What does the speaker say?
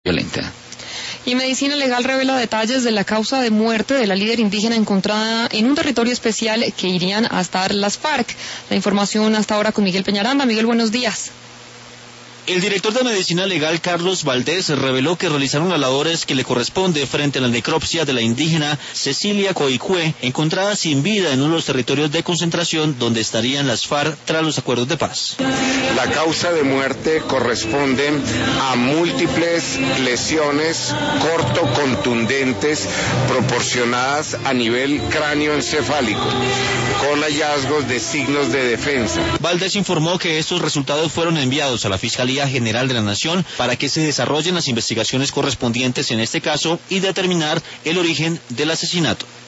violenta. Y Medicina Legal revela detalles de la causa de muerte de la líder indígena encontrada en un territorio especial que irían a estar las FARC. La información hasta ahora con Miguel Peñaranda. Miguel, buenos días. El director de Medicina Legal, Carlos Valdés, reveló que realizaron las labores que le corresponde frente a la necropsia de la indígena Cecilia Coicue, encontrada sin vida en uno de los territorios de concentración donde estarían las FARC tras los acuerdos de paz. La causa de muerte corresponde a múltiples lesiones cortocontundentes proporcionadas a nivel cráneoencefálico, con hallazgos de signos de defensa. Valdés informó que estos resultados fueron enviados a la Fiscalía General de la Nación para que se desarrollen las investigaciones correspondientes en este caso y determinar el origen del asesinato.